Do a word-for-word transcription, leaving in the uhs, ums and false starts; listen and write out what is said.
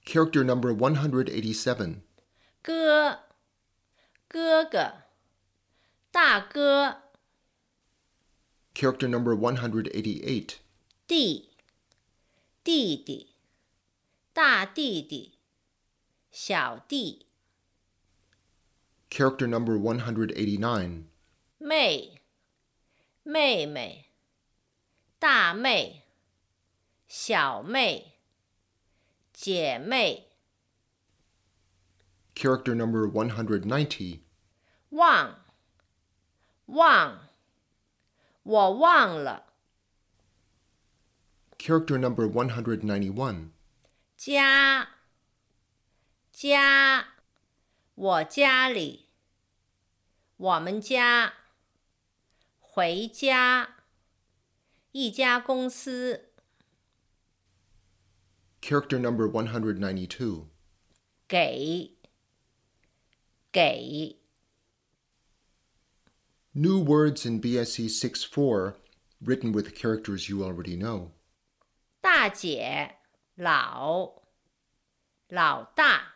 Character number one hundred eighty-seven. 哥，哥哥，大哥， Character number one hundred eighty-eight. 弟，弟弟，大弟弟，小弟， Character number one hundred eighty-nine. 妹，妹妹，大妹，小妹，姐妹， Character number one hundred ninety. 忘，忘，我忘了， Character number one hundred ninety-one. 家，家，我家里，我们家，回家，一家公司， Character number one hundred ninety-two. 给，给， New words in B S C six four, written with characters you already know. 大姐，老，老大。